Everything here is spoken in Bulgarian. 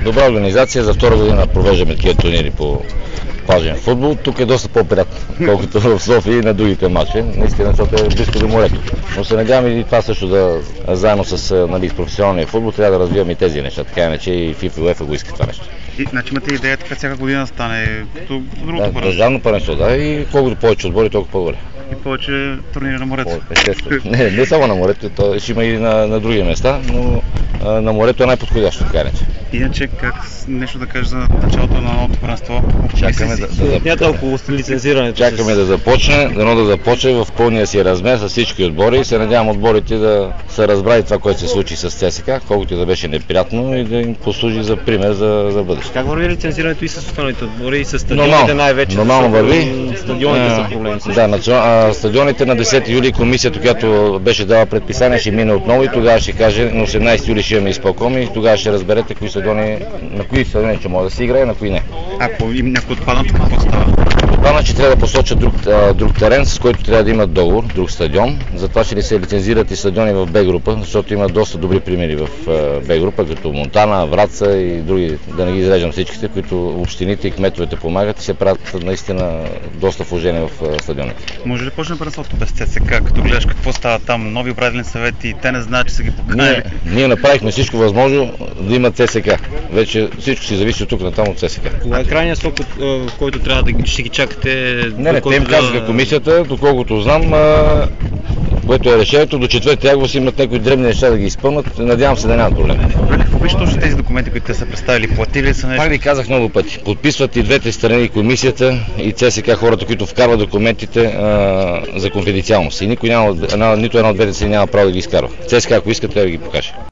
добра организация. За втора година провеждаме такива турнири по плажен футбол. Тук е доста по-приятно, колкото в София и на другите матчи. Наистина, защото е близко до морето. Но се надявам и това също да, заедно с с професионалния футбол, трябва да развиваме и тези неща. Така иначе и FIFA и UEFA го искат това нещо. И, значи имате идея така всяка година стане като другото първенство? Държавно първенство, да. И колкото повече отбори, толкова по-добре. И повече турнири на морето? Естествено. Не само на морето, то ще има и на други места, но на морето е най-подходящо, така иначе. Иначе, как нещо да кажеш за началото на новото първенство? Чакаме да започне, дано да започне в пълния си размер с всички отбори и се надявам отборите да са разбрали това, което се случи с ЦСКА, колкото и да беше неприятно и да им послужи за пример за бъдеще. Как върви лицензирането и с останалите отбори и с стадионите най-вече? Нормално върви. Стадионите са проблеми. Да, стадионите на 10 юли комисията, която беше дала предписание, ще мине отново и тогава ще каже на 18 юли ще имаме изпълком и тогава ще разберете на кои стадиони ще може да се играе, на кои не. Ако им някой отпаднат, какво става? Отпаднат, че трябва да посочат друг терен, с който трябва да имат договор, друг стадион. Затова ще ли се лицензират и стадиони в Б група, защото има доста добри примери в Б група, като Монтана, Враца и други, да не ги изреждам всичките, които общините и кметовете помагат и се правят наистина доста вложения в стадионите. Може ли почне първенството без ЦСКА, като гледаш какво става там, нови управителни съвети и те не знаят, че са ги поканили? Ние направихме всичко възможно да има ЦСКА. Вече всичко си зависи от тук натам от ЦСКА. Кога е крайният срок, в който трябва да ще ги чакате? Не, те им казаха комисията, доколкото знам, което е решението, до 4 август имат някои дребни неща да ги изпълнат. Надявам се да нямат проблем. Какво беше точно тези документи, които те са представили? Платили са нещо? Пак ви казах много пъти. Подписват и двете страни, комисията и ЦСКА, хората, които вкарват документите за конфиденциалност. И никой нито една от двете си няма право да ги изкарва. ЦСКА, ако искат, трябва да ги покаже.